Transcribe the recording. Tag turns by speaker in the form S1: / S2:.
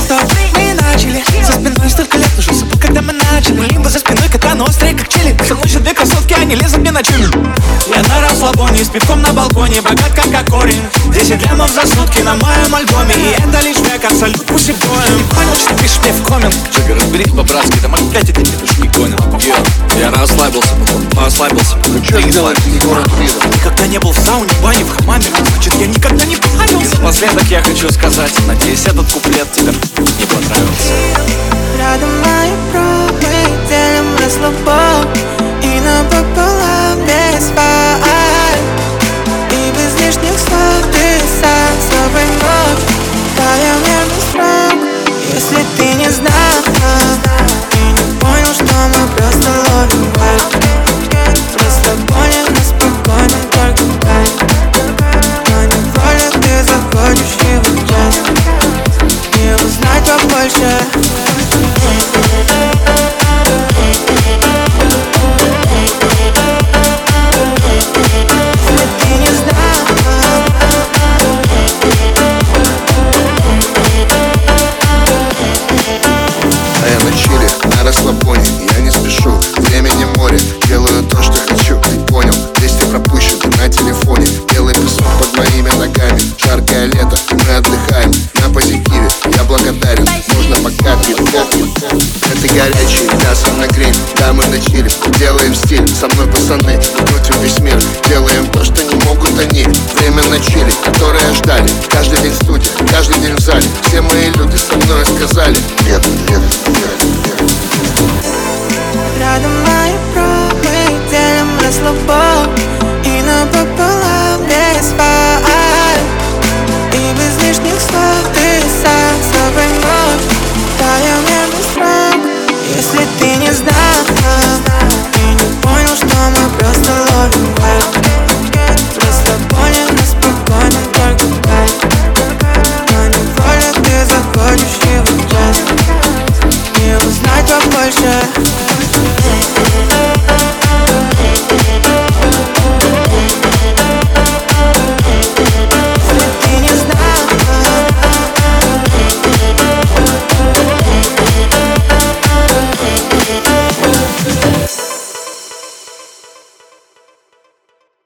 S1: стоп, мы начали. За спиной столько лет, уже забыл, когда мы начали. Либо за спиной кота, но острые как чили. Со мной еще две красотки, они лезут мне на чили. Я на расслабоне, с пивком на балконе, богат как корень. 10 лямов за сутки на моем альбоме, и это лишь век, абсолют пусть и боем. Понял, что пишешь мне в коммент.
S2: Джига, разберись по-братски, там опять эти петушки гонят. Я расслабился, потом ослабился, потом
S1: Никогда не был в сауне, в бане, в хамаме, значит я никогда не парился.
S2: Напоследок я хочу сказать, надеюсь, этот куплет тебе не понравился.
S3: Рядом мои пробы, делим расслабон и напополам без файлов. И без лишних слов ты сам собой ночь. Твоя верность враг, если ты не знал и не понял, что мы просто ловим вайб. В расслабоне, на спокойно, только кайф. Но невольно ты заходишь и в час и узнать побольше.
S4: А я на чиле, на расслабоне, я не спешу, времени море. Делаю то, что хочу, ты понял, 200 пропущено на телефоне. Белый песок под моими ногами, жаркое лето, и мы отдыхаем. На позитиве, я благодарен, нужно пока пить. Это горячий, мясо на гриль, да мы на чиле. Делаем стиль, со мной пацаны, крутим весь мир. Делаем то, что не могут они. Время на чиле, которое ждали. Каждый день в студии, каждый день в зале. Все мои люди со мной сказали: нет, нет, нет, нет.
S3: Рядом мои пробы, делим расслабон и напополам без файлов. И без лишних слов ты сам собой ночь. Твоя верность враг, если ты не знал и не понял, что мы просто ловим вайб. В расслабоне, на спокойно, только кайф. Но невольно ты заходишь и в час и узнать побольше.